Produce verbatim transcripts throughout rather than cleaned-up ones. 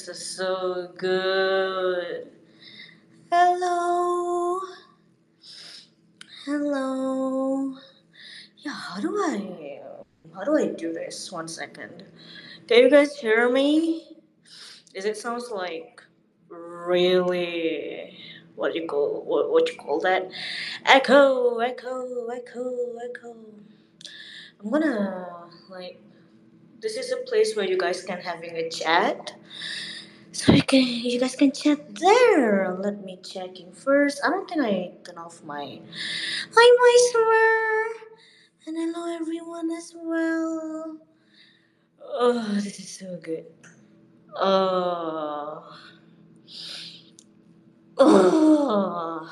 this is so good. Hello. Hello. Yeah, how do I how do I do this? One second. Can you guys hear me? Is it sounds like really what you call what, what you call that? Echo, echo, echo, echo. I'm gonna like this is a place where you guys can having a chat. So you can you guys can chat there. Let me checking first. I don't think I turn off my hi my summer. And hello everyone as well. Oh, this is so good. Oh, oh,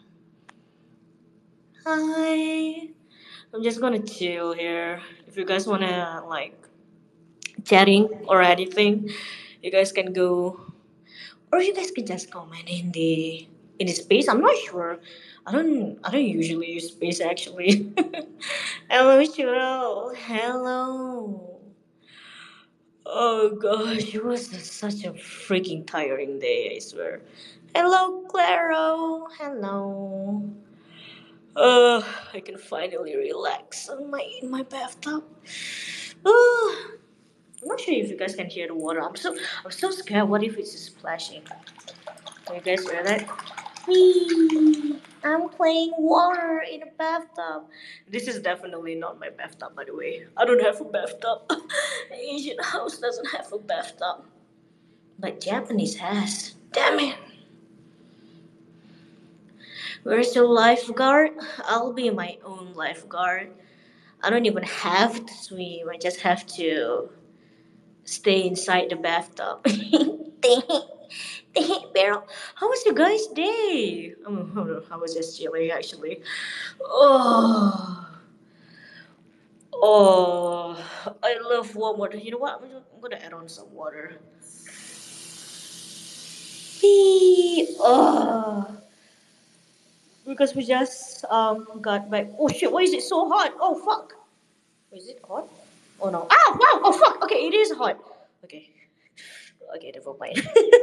hi. I'm just gonna chill here. If you guys wanna like chatting or anything, you guys can go, or you guys can just comment in the in the space. I'm not sure. I don't I don't usually use space actually. Hello, Cheryl. Hello. Oh gosh, it was such a freaking tiring day, I swear. Hello, Claro. Hello. Uh, I can finally relax on my in my bathtub. Uh, I'm not sure if you guys can hear the water. I'm so I'm so scared. What if it's splashing? Can you guys hear that? Whee! I'm playing water in a bathtub. This is definitely not my bathtub, by the way. I don't have a bathtub. Asian house doesn't have a bathtub. But Japanese has. Damn it. Where's your lifeguard? I'll be my own lifeguard. I don't even have to swim. I just have to stay inside the bathtub. Dang, dang, Beryl. How was your guys' day? Um, hold on. I was just chilling, actually. Oh, oh, I love warm water. You know what? I'm, I'm gonna add on some water. Whee! Oh. Because we just um got back. Oh shit! Why is it so hot? Oh fuck! Is it hot? Oh no! Ah wow! Oh fuck! Okay, it is hot. Okay, okay, never mind.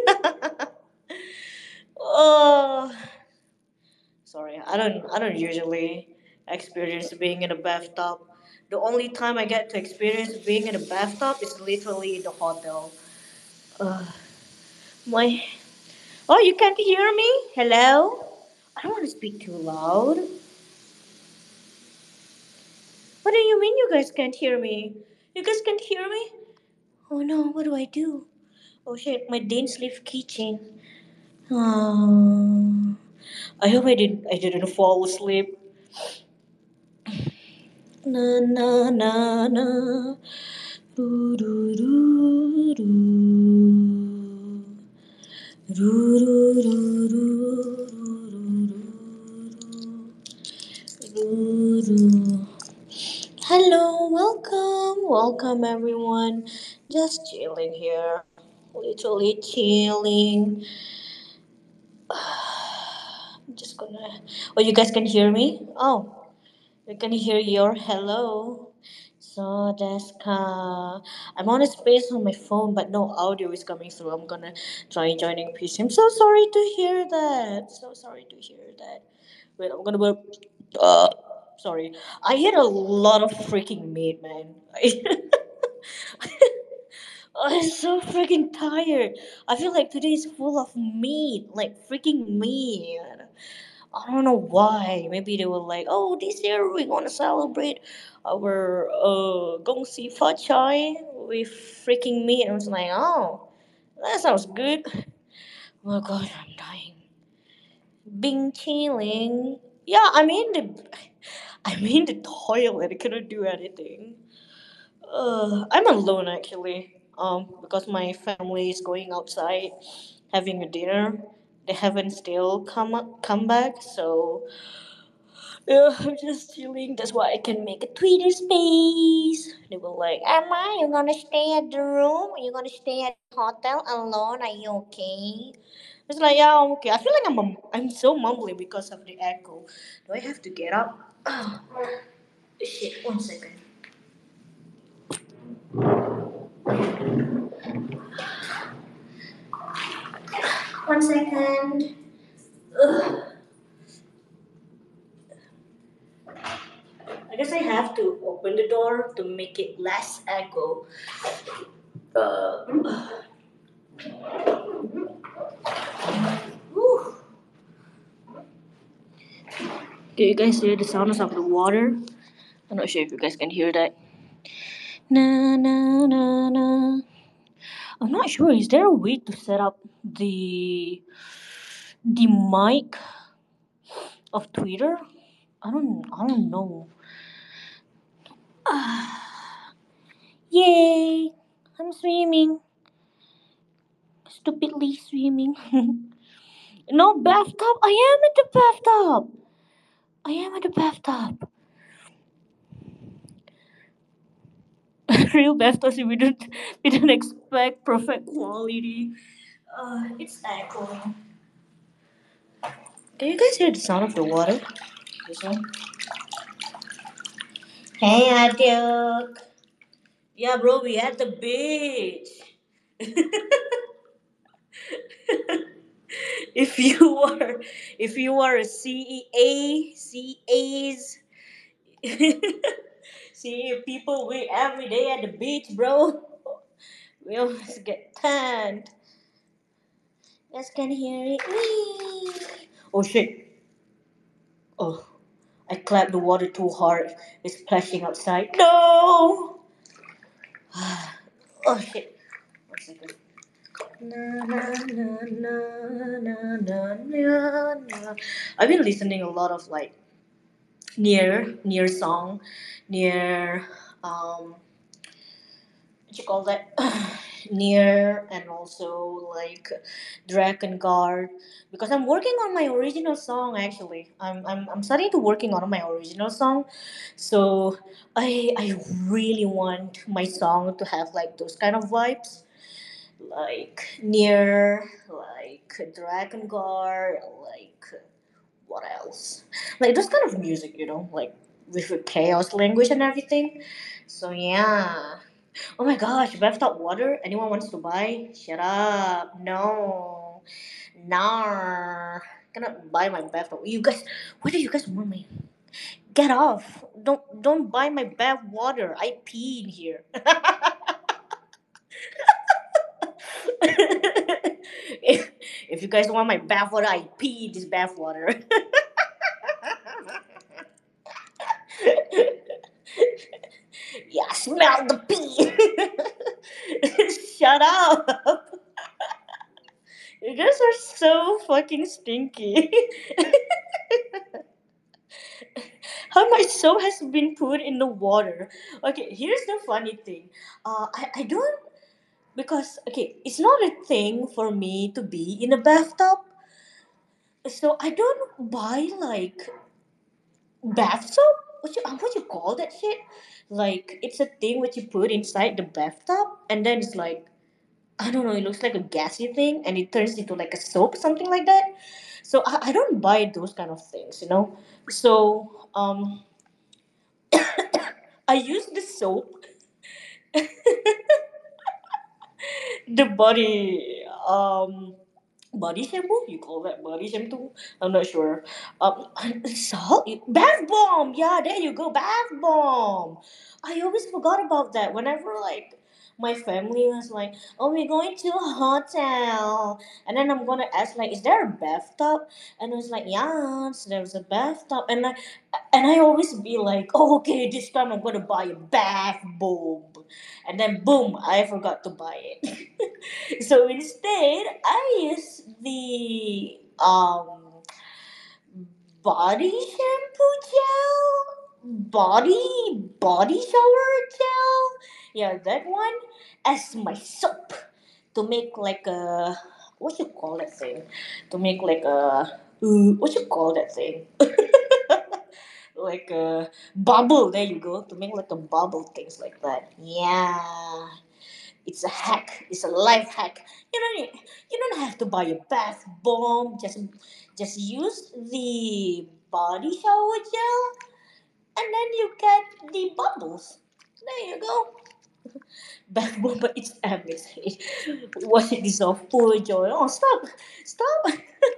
Oh, sorry. I don't. I don't usually experience being in a bathtub. The only time I get to experience being in a bathtub is literally in the hotel. Uh, my. Oh, you can't hear me? Hello? I don't want to speak too loud. What do you mean you guys can't hear me? You guys can't hear me? Oh no, what do I do? Oh shit, my Dane sleeve keychain. Um, I hope I didn't I didn't fall asleep. Na na na na. Do do do do. Do do do do do do do. Hello, welcome, welcome everyone. Just chilling here, literally chilling. I'm just gonna. Oh, you guys can hear me? Oh, you can hear your hello. So that's ka. I'm on a space on my phone, but no audio is coming through. I'm gonna try joining P C. I'm so sorry to hear that. So sorry to hear that. Wait, I'm gonna. Burp. Uh, sorry. I ate a lot of freaking meat, man. I'm so freaking tired. I feel like today is full of meat, like freaking meat. I don't know why. Maybe they were like, "Oh, this year we're gonna celebrate our uh gong si fa chai with freaking meat." I was like, "Oh, that sounds good." Oh my god, I'm dying. Bing chilling. Yeah, I'm in the, I'm in the toilet. I couldn't do anything. Uh, I'm alone actually. Um, because my family is going outside, having a dinner. They haven't still come up, come back, so yeah, I'm just chilling. That's why I can make a Twitter space. They were like, "Emma, you gonna stay at the room? Are you gonna stay at the hotel alone? Are you okay?" It's like, yeah, I'm okay. I feel like I'm mum- I'm so mumbly because of the echo. Do I have to get up? Shit, one second. One second. Ugh. I guess I have to open the door to make it less echo. Uh, whew. Can you guys hear the sounds of the water? I'm not sure if you guys can hear that. Na na na na. I'm not sure. Is there a way to set up the the mic of Twitter? I don't. I don't know. Yay! I'm swimming. Stupidly swimming. No bathtub. I am at the bathtub. I am at the bathtub. Real bathtub. We don't. We don't expect perfect quality. Uh, it's echoing. Can you guys hear the sound of the water? This one. Hey, Aduk. Yeah, bro, we at the beach. if you are, if you are a C E A, C As, see people we every day at the beach, bro. We always get tanned. Yes, can hear it. Whee! Oh shit! Oh, I clapped the water too hard. It's splashing outside. No! Oh shit! One second. Na, na, na, na, na, na, na, na. I've been listening a lot of like near near song, near um what you call that near and also like Dragon Guard because I'm working on my original song actually. I'm I'm I'm starting to working on my original song, so I I really want my song to have like those kind of vibes like near like Dragon Guard like what else like those kind of music you know like with the chaos language and everything so yeah. Oh my gosh, bathtub water? Anyone wants to buy? Shut up. No. Nah. Cannot buy my bathtub. You guys, why do you guys want me? Get off. Don't don't buy my bath water. I pee in here. if, if you guys want my bath water, I pee in this bath water. Yeah, smell the pee. Shut up. You guys are so fucking stinky. How my soap has been put in the water. Okay, here's the funny thing. Uh, I, I don't, because, okay, it's not a thing for me to be in a bathtub. So I don't buy, like, bath soap? What you, uh, what you call that shit? Like, it's a thing which you put inside the bathtub, and then it's like, I don't know, it looks like a gassy thing, and it turns into like a soap, something like that. So I, I don't buy those kind of things, you know? So, um, I use the soap, the body um body shampoo. You call that body shampoo? I'm not sure. Um, salt bath bomb. Yeah, there you go, bath bomb. I always forgot about that. Whenever like my family was like, "Oh, we're going to a hotel," and then I'm gonna ask like, "Is there a bathtub?" And I was like, "Yes, there's a bathtub," and I and I always be like, "Oh, okay, this time I'm gonna buy a bath bomb," and then boom, I forgot to buy it. So instead, I use the um body shampoo gel, body body shower gel. Yeah, that one as my soap to make like a what you call that thing? To make like a uh, what you call that thing? Like a bubble. There you go. To make like a bubble, things like that. Yeah. It's a hack. It's a life hack. You don't need, you don't have to buy a bath bomb. Just just use the body shower gel, and then you get the bubbles. There you go. Bath bomb, but it's amazing. Was it dissolve poor joy? Oh, stop, stop,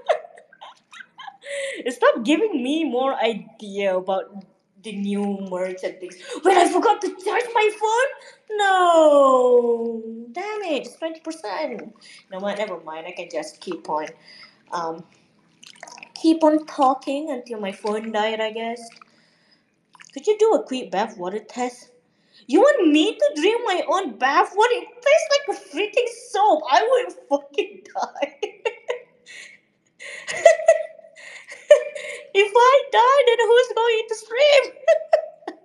stop giving me more idea about the new merch and things. Wait, I forgot to charge my phone. No, damn it, it's twenty percent. No, mind, never mind. I can just keep on, um, keep on talking until my phone died. I guess. Could you do a quick bath water test? You want me to drink my own bath water? It tastes like a freaking soap. I would fucking die. If I die, then who's going to stream?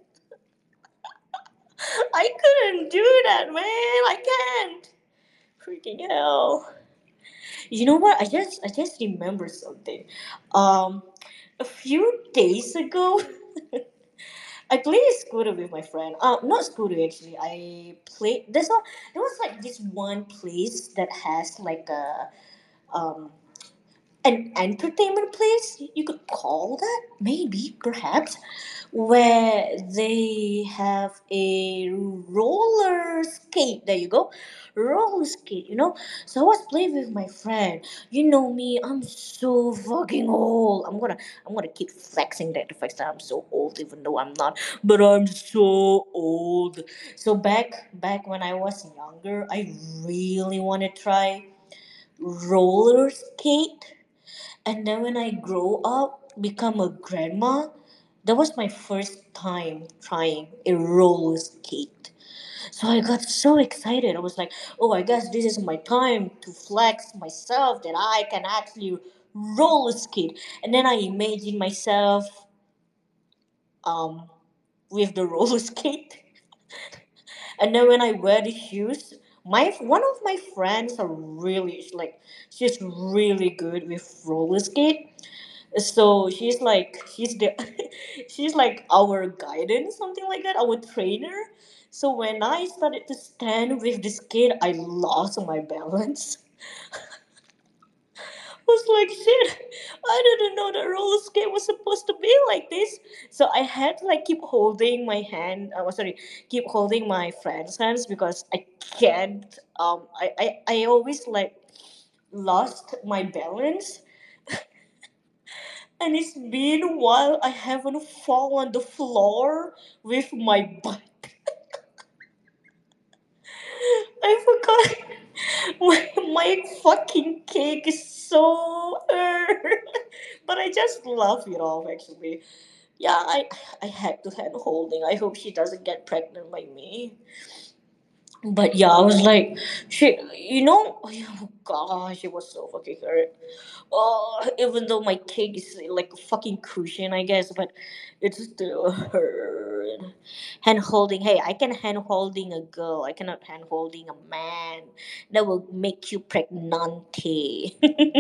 I couldn't do that, man. I can't. Freaking hell. You know what? I just I just remember something. Um, a few days ago, I played scooter with my friend. Uh, not scooter actually. I played. There's a there was like this one place that has like a um an entertainment place, you could call that, maybe, perhaps, where they have a roller skate. There you go, roller skate. You know, so I was playing with my friend. You know me, I'm so fucking old. I'm gonna, I'm gonna keep flexing that the fact that I'm so old, even though I'm not. But I'm so old. So back, back when I was younger, I really want to try roller skate, and then when I grow up, become a grandma, that was my first time trying a roller skate. So I got so excited. I was like, oh, I guess this is my time to flex myself that I can actually roller skate. And then I imagined myself um, with the roller skate. And then when I wear the shoes, my one of my friends are really like she's really good with roller skate. So she's like she's the she's like our guidance, something like that, our trainer. So when I started to stand with the skate, I lost my balance. Was like shit. I didn't know that roller skate was supposed to be like this. So I had to like keep holding my hand. I was sorry, keep holding my friend's hands because I can't. Um, I I, I always like lost my balance, and it's been a while I haven't fallen on the floor with my butt. I forgot. My, my fucking cake is so hurt. But I just laugh it off actually. Yeah, I I had to hand holding. I hope she doesn't get pregnant like me. But yeah, I was like, shit, you know, oh gosh, it was so fucking hurt. Oh, even though my cake is like a fucking cushion, I guess, but it still hurt. Hand holding, hey, I can hand holding a girl. I cannot hand holding a man. That will make you pregnante.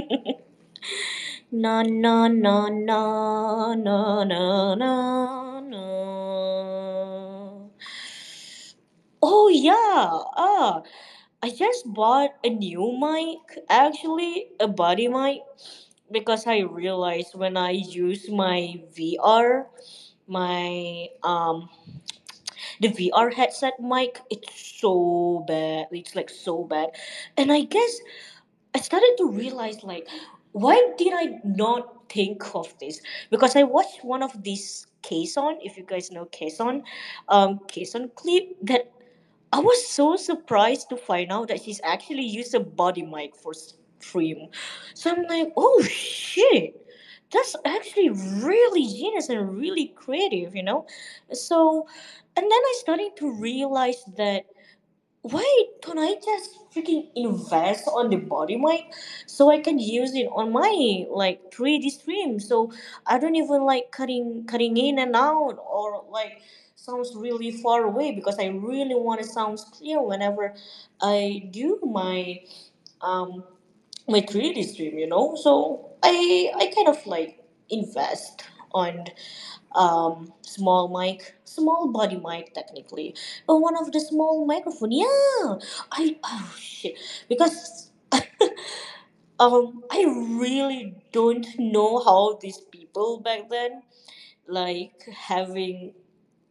No, no, no, no, no, no, no, no. Oh yeah. Ah, I just bought a new mic, actually, a body mic, because I realized when I use my V R, my um the V R headset mic, it's so bad. It's like so bad. And I guess I started to realize like why did I not think of this? Because I watched one of these Kason, if you guys know Kason, um Kason clip that I was so surprised to find out that she's actually used a body mic for stream. So I'm like, oh shit, that's actually really genius and really creative, you know. So, and then I started to realize that why don't I just freaking invest on the body mic so I can use it on my like three D stream so I don't even like cutting cutting in and out or like sounds really far away because I really want to sound clear whenever I do my um my three D stream, you know. So I I kind of like invest on um small mic, small body mic technically, but one of the small microphone. Yeah, I oh shit because um I really don't know how these people back then like having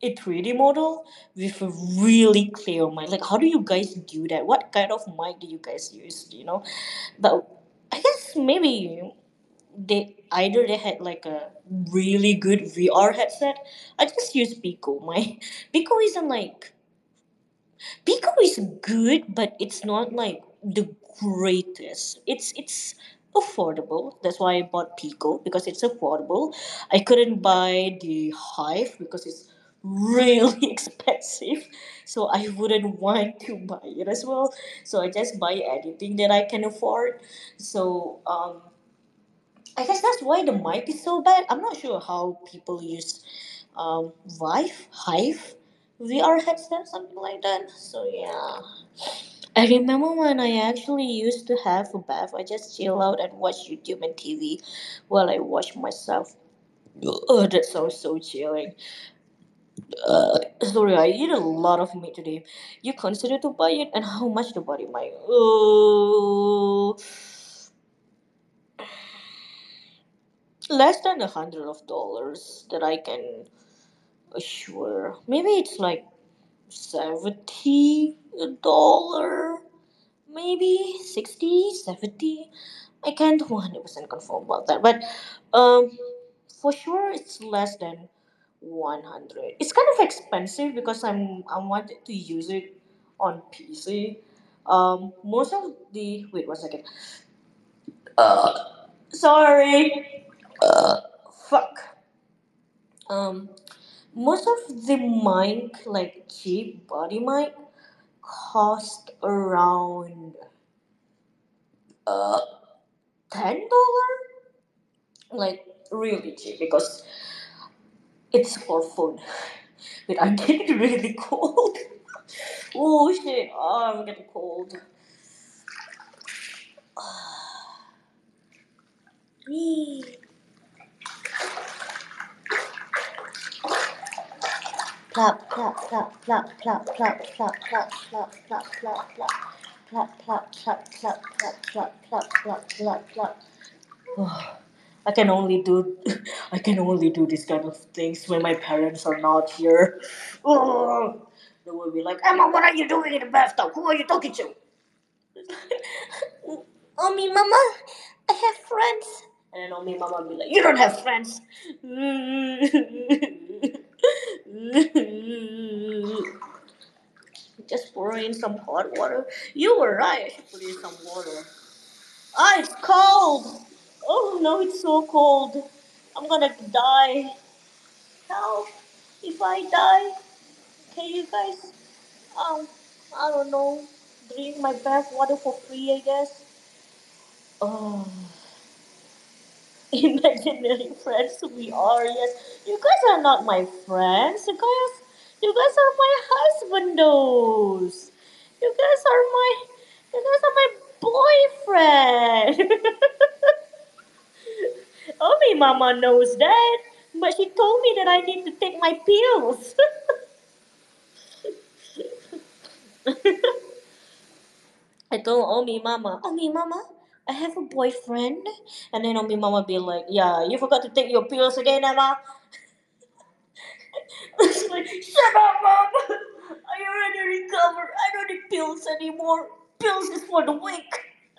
a three D model with a really clear mic. Like, how do you guys do that? What kind of mic do you guys use? You know, but I guess maybe they either they had like a really good V R headset. I just use Pico. My Pico isn't like Pico is good, but it's not like the greatest. It's it's affordable. That's why I bought Pico because it's affordable. I couldn't buy the Hive because it's really expensive, so I wouldn't want to buy it as well. So I just buy anything that I can afford. So um, I guess that's why the mic is so bad. I'm not sure how people use um, Vive, Hive, V R headset, something like that. So yeah. I remember when I actually used to have a bath. I just chill out and watch YouTube and T V while I wash myself. Oh, that sounds so chilling. Uh, sorry, I eat a lot of meat today. You consider to buy it and how much to buy it, Mike? Oh, less than a hundred of dollars that I can assure. Maybe it's like seventy a dollar, maybe sixty, seventy. I can't one hundred percent confirm about that, but um, for sure it's less than one hundred. It's kind of expensive because I'm I wanted to use it on P C. Um, most of the wait one second. Uh, sorry. Uh, fuck. Um, most of the mic, like cheap body mic, cost around uh ten dollar. Like really cheap because it's for food. But I'm getting really cold. Oh shit! Oh, I'm getting cold. Yee. Plop, plop, plop, plop, plop, plop, plop, plop, plop, plop, plop, plop. Plop, plop, plop, plop, plop, plop, plop, plop, plop, plop. Oh, I can only do I can only do these kind of things when my parents are not here. Oh, they will be like, Emma, what are you doing in the bathtub? Who are you talking to? Mommy, Mama, I have friends. And then Mommy, Mama will be like, you don't have friends. Just pour in some hot water. You were right. I should put in some water. Ah, it's cold. Oh no, it's so cold. I'm gonna die. Help! If I die, can you guys, um, I don't know, drink my bath water for free? I guess. Oh, imaginary friends we are. Yes, you guys are not my friends. You guys, you guys are my husbandos. You guys are my, you guys are my boyfriend. Only Mama knows that, but she told me that I need to take my pills. I told Omi Mama, Omi Mama, I have a boyfriend. And then Omi Mama be like, yeah, you forgot to take your pills again, Emma. It's like, shut up, Mom. I already recovered. I don't need pills anymore. Pills is for the weak.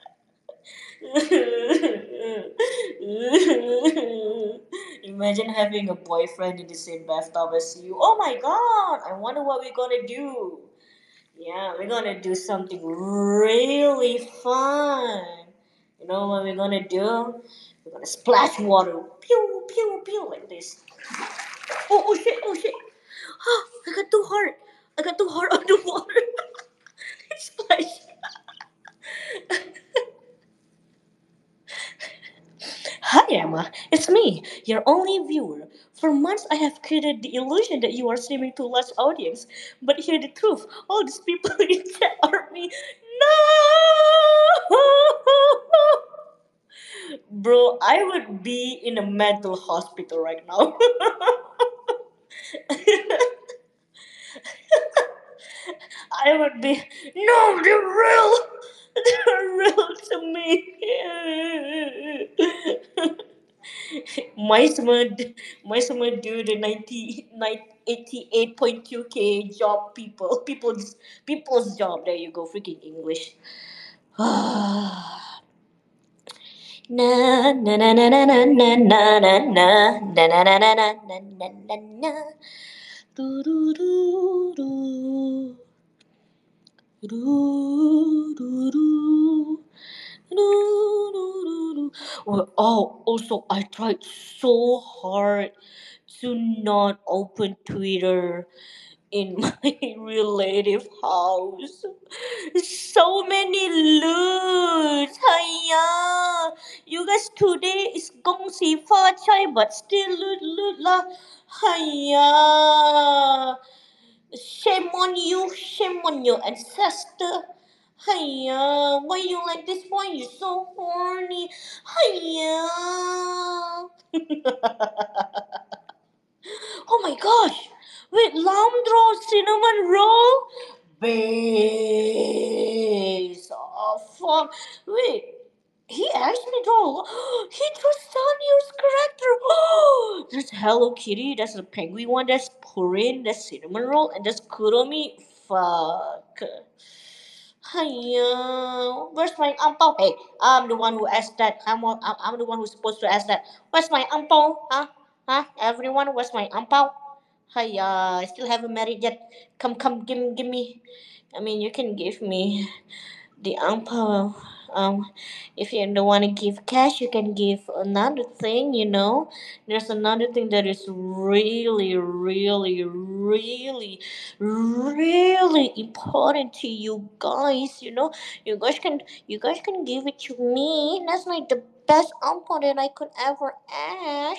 Imagine having a boyfriend in the same bathtub as you. Oh my god, I wonder what we're gonna do. Yeah, we're gonna do something really fun. You know what we're gonna do? We're gonna splash water. Pew, pew, pew, like this. Oh, oh shit, oh shit. Oh, I got too hard. I got too hard on the water. It splashed. Hi Emma, it's me, your only viewer. For months I have created the illusion that you are streaming to large audience, but hear the truth, all these people in chat are me. No! Bro, I would be in a mental hospital right now. I would be, no, they're real. They're real to me. my summer, my summer do the ninety, eighty-eight point two k job people, people's, people's job. There you go, freaking English. Na na na na na na na na na na na na na na na na na na. Do do do do do do do. No, no, no, no. Well, oh, also, I tried so hard to not open Twitter in my relative house. So many loots. Hiya. You guys today is gong si fa chai, but still loot loot lah. Hiya. Shame on you, shame on your ancestor. Hiya, why you like this? Why you so horny? Hiya. Oh my gosh! Wait, Lamdro cinnamon roll? Base. Oh fuck. Wait. He actually drew. He drew Sanyo's character. Oh, there's Hello Kitty. That's the penguin one. That's Purin. That's cinnamon roll. And that's Kuromi. Fuck. Hiya. Where's my ampao? Hey, I'm the one who asked that. I'm, one- I'm I'm the one who's supposed to ask that. Where's my ampao? Huh? Huh? Everyone, where's my ampao? Hiya. I still haven't married yet. Come, come, give, give me. I mean, you can give me the ampao. Um, if you don't want to give cash, you can give another thing. You know, there's another thing that is really, really, really, really important to you guys. You know, you guys can, you guys can give it to me. That's like the best ampao that I could ever ask.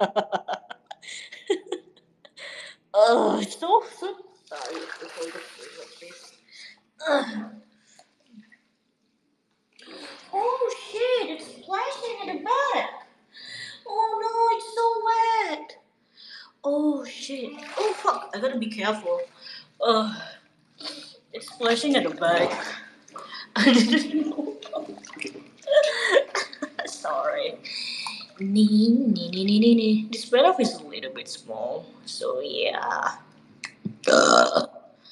Oh, so so sorry. Hold the food like this. Ugh. Oh shit! It's splashing in the back. Oh no! It's so wet. Oh shit! Oh fuck! I gotta be careful. Ugh. It's splashing at the back. I didn't know. Sorry. Nee, nee, nee, nee, nee, nee. This spread off is a little bit small, so yeah. Ugh.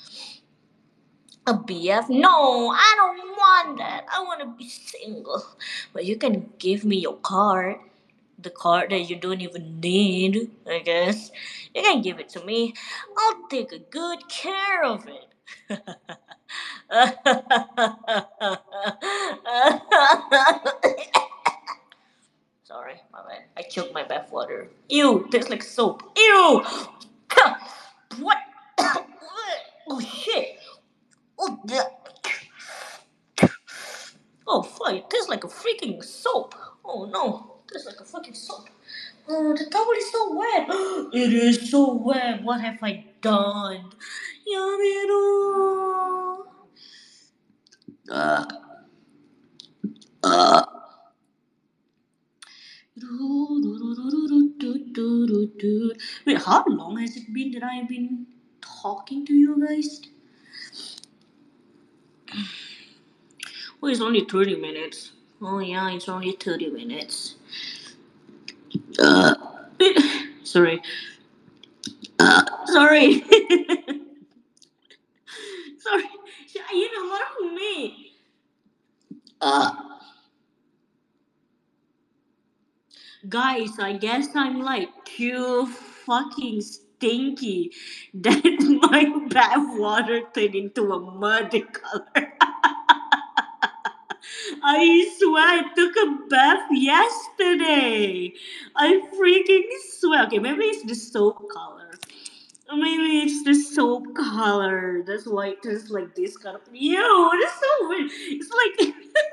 A B F? No, I don't want that. I want to be single. But you can give me your card. The card that you don't even need, I guess. You can give it to me. I'll take a good care of it. Sorry, my bad. I choked my bath water. Ew, tastes like soap. Ew! What? Oh shit! Oh, oh fuck, it tastes like a freaking soap. Oh no, it tastes like a fucking soap. Oh, the towel is so wet. It is so wet. What have I done? Yamiro. Uh, uh. Wait, how long has it been that I've been talking to you guys? Oh, it's only thirty minutes. Oh, yeah, it's only thirty minutes. Uh, sorry. Uh, sorry. Sorry. You know what I mean? Uh, guys, I guess I'm like too fucking stinky that my bath water turned into a muddy color. I swear I took a bath yesterday. I freaking swear. Okay, maybe it's the soap color. Maybe it's the soap color. That's why it tastes like this kind of. Ew, that's so weird. It's like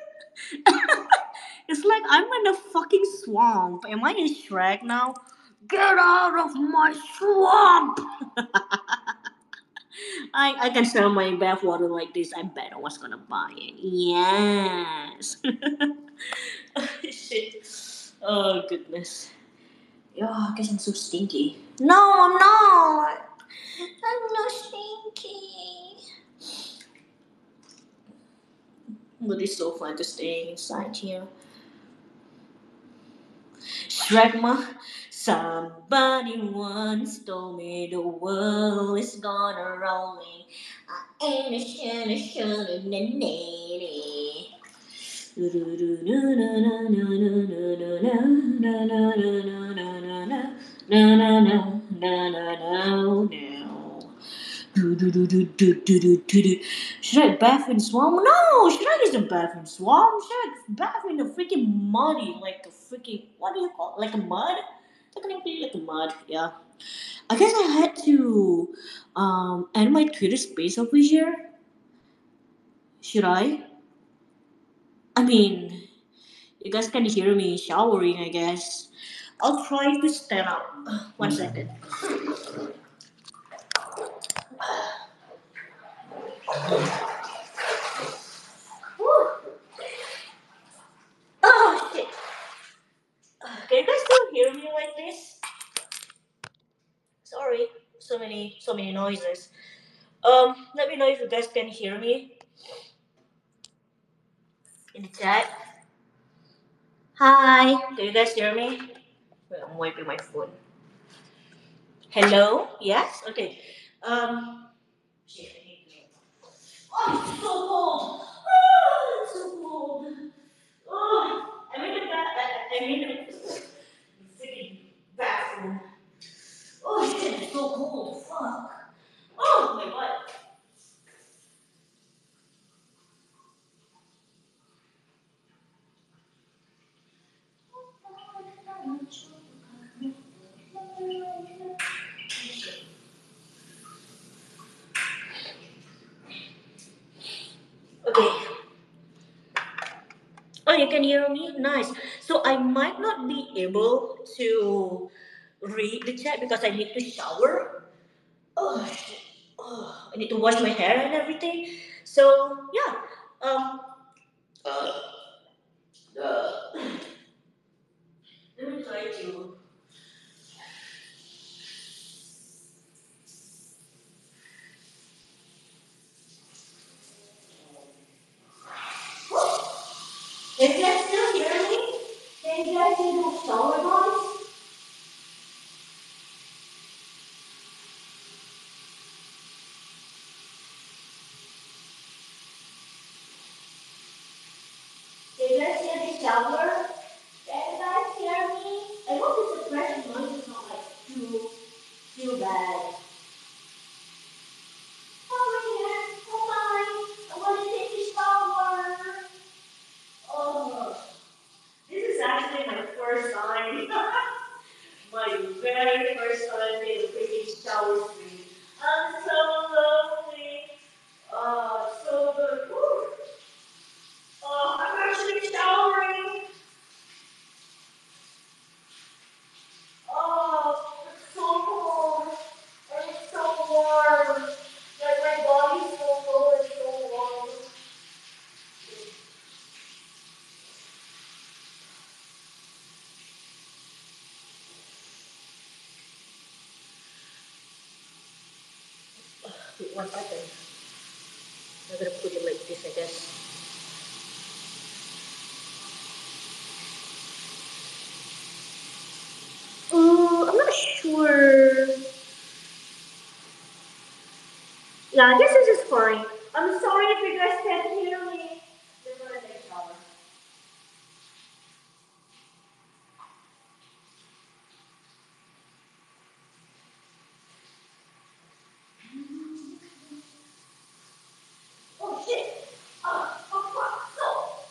it's like I'm in a fucking swamp. Am I in Shrek now? Get out of my swamp! I, I can sell my bath water like this. I bet I was gonna buy it. Yes. Oh, shit. Oh goodness. Yeah, I guess I'm so stinky. No, I'm not. I'm not stinky. But it's so fun to stay inside here. Shrek. Somebody once told me the world is gonna roll me. I ain't a shoulda, shoulda, na, na, should I bath in swamp? No, Shrek isn't bath in swamp. Shrek's bath in a freaking muddy, like a freaking what do you call it? Like a mud? Technically, like a mud. Yeah. I guess I had to um end my Twitter space over here. Should I? I mean, you guys can hear me showering, I guess. I'll try to stand up. One second. Oh shit! Can you guys still hear me like this? Sorry, so many, so many noises. Um, let me know if you guys can hear me in the chat. Hi, can you guys hear me? Wait, I'm wiping my phone. Hello? Yes? Okay. Um, shit, I need to- Oh, it's so cold. Oh, it's so cold. Oh, I'm in the bath. I- I'm in the freaking bathroom. Oh shit, it's so cold. Fuck. Oh my god. Okay. Oh, you can hear me? Nice. So I might not be able to read the chat because I need to shower. Oh shit. Oh, I need to wash my hair and everything. So yeah. Um. Uh, uh, let me try to. Can you guys still hear me? Can you guys hear the shower noise? Can you guys hear the shower? Can you guys hear me? I hope the suppression noise is not like too too bad. Over here. Oh my! I want to take a shower. Oh, this is actually my first time. My very first time in a freaking shower screen. I'm so lonely. Oh, it's so good. Woo. Oh, I'm actually showering. Oh, it's so cold. And it's so warm. Like my body's so cold and so warm. Wait one second. I'm gonna put it like this, I guess. Oh, I'm not sure. Yeah, I guess this is fine. I'm sorry if you guys can't hear me. We're gonna take a shower. Oh shit! Oh, oh fuck! So.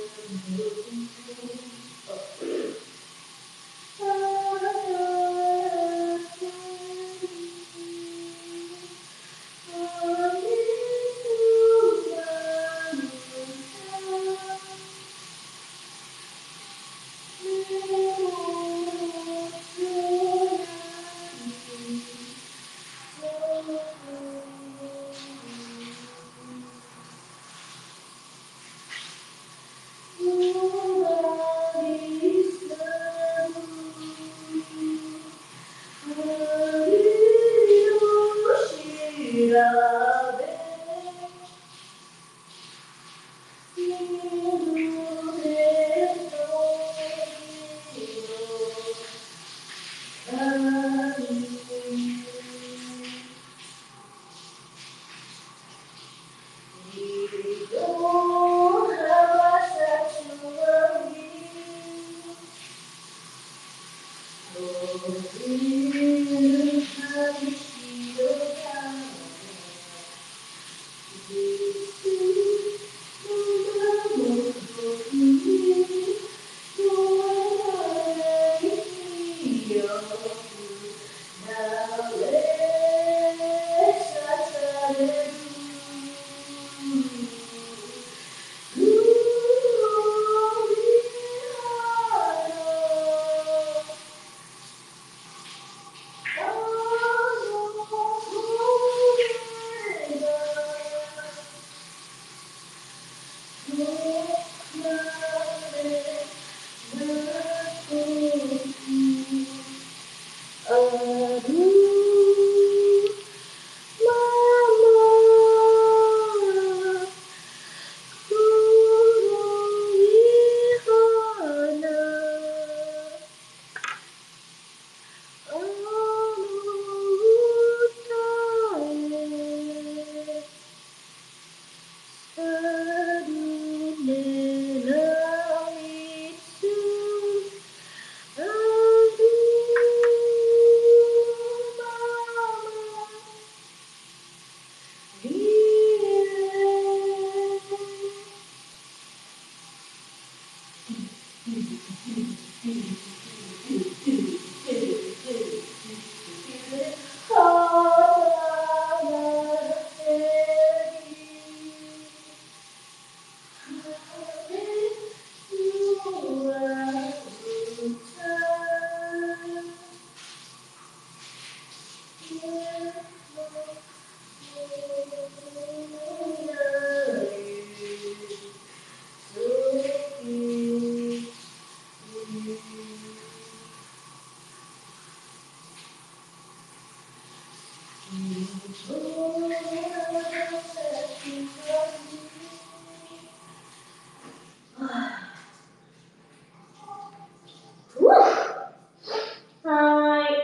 Hi.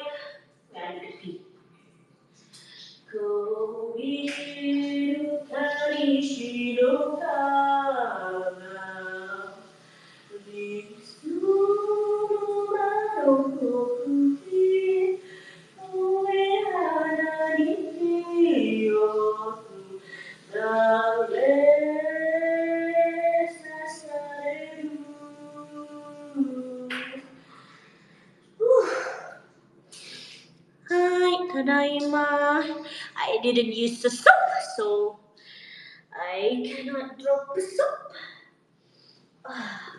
Hi, Tadaima. I didn't use the soap, so I cannot drop the soap. Ah,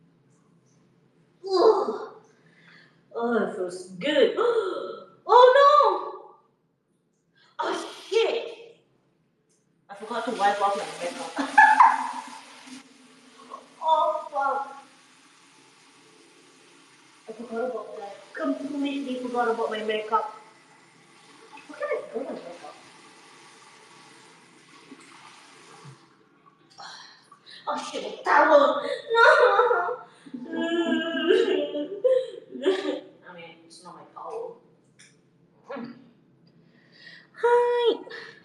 oh, oh, it feels good. Oh no! Oh shit! I forgot to wipe off my makeup. Oh fuck! I forgot about that. Completely forgot about my makeup. What can I do with my makeup? Oh shit, towel! No! I mean, it's not my towel. Hi!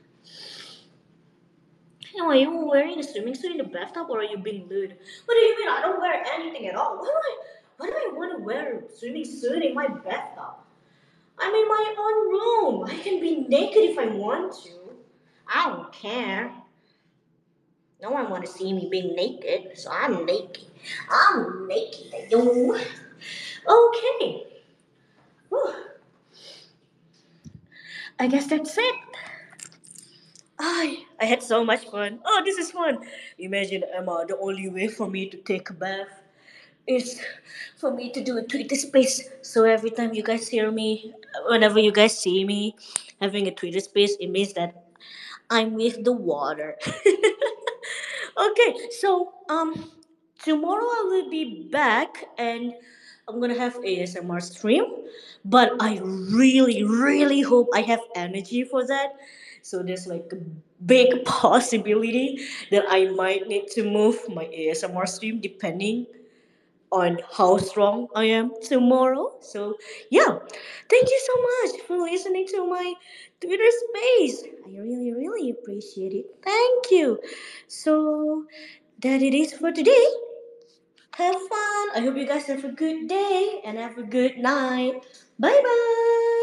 Hey, are you wearing a swimming suit in the bathtub or are you being lewd? What do you mean? I don't wear anything at all. Why do I, why do I want to wear a swimming suit in my bathtub? I'm in my own room. I can be naked if I want to. I don't care. No one want to see me being naked, so I'm naked. I'm naked, yo. Okay. Whew. I guess that's it. I I had so much fun. Oh, this is fun. Imagine, Emma, the only way for me to take a bath is for me to do a Twitter space. So every time you guys hear me, whenever you guys see me having a Twitter space, it means that I'm with the water. Okay, so um, tomorrow I will be back and I'm gonna have A S M R stream, but I really, really hope I have energy for that. So there's like a big possibility that I might need to move my A S M R stream depending on how strong I am tomorrow. So yeah, thank you so much for listening to my Twitter space. I really, really appreciate it. Thank you. So that it is for today. Have fun. I hope you guys have a good day and have a good night. Bye bye.